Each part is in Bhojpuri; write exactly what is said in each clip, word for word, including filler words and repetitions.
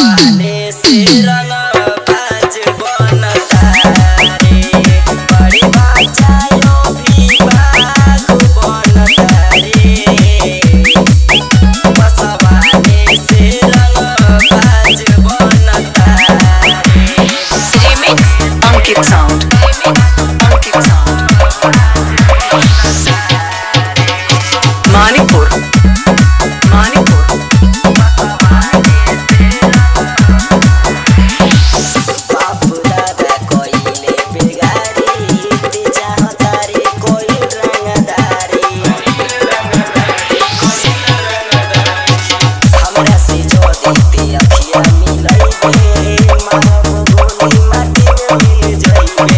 बसवाने से रंग बाज बनता रे। बड़ी बाचायो भी बाग बनता रे। बसवाने से रंग बाज बनता रे। Remix Ankit Sound. Ankit Sound. Manipur. Manipur. बाप दादा कोइले बेगारी ते चाहता रे कोई रंगदारी। हमरा से जो देते अखिया मिलइबे मानव गोली माटी में मिल जाइबे।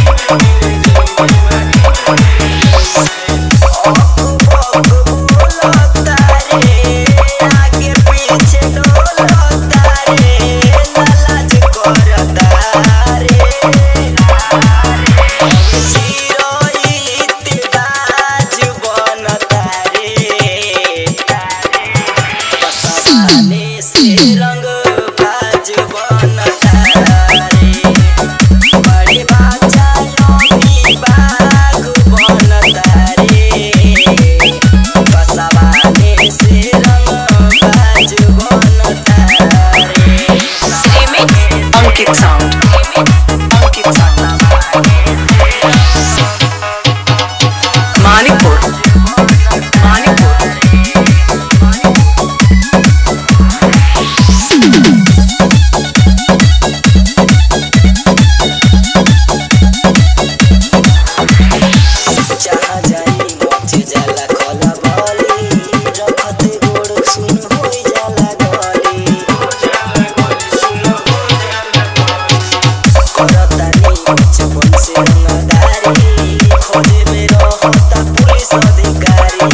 बोलता रे आगे पीछे डोलता रे लाज करता रे। चिरोइत बाज बनता रे। बसवाने से रंग बाज बनता रे। बड़ी बाचायो भी बाग बनता रे। बसवाने से रंग बाज बनता रे। Remix Ankit Sound. Ankit Sound. Manipur. Manipur. जहाँ जाई मच जाला खोला बोली रखते गोड़ सुन होई जाला गली। करतानी बचपन से रंगदारी खोजे में रहता पुलिस अधिकारी।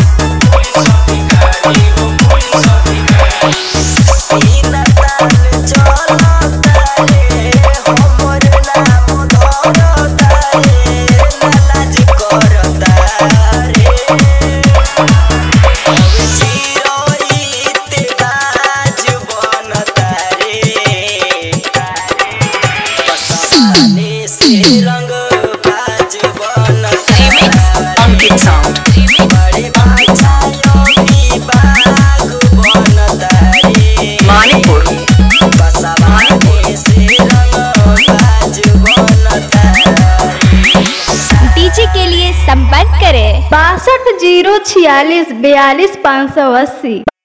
सीना तान चलता रे हमर नाम धरता रे लाज करता रे। चिरोइत बाज बनता रे। बसवाने से रंग बाज बनता Remix Ankit Sound. बड़ी बाचायो भी बाग बनता रे। Manipur. बसवाने से रंग बाज बनता रे। डीजे के लिए संपर्क करें बासठ जीरो छियालीस बयालीस पाँच सौ अस्सी।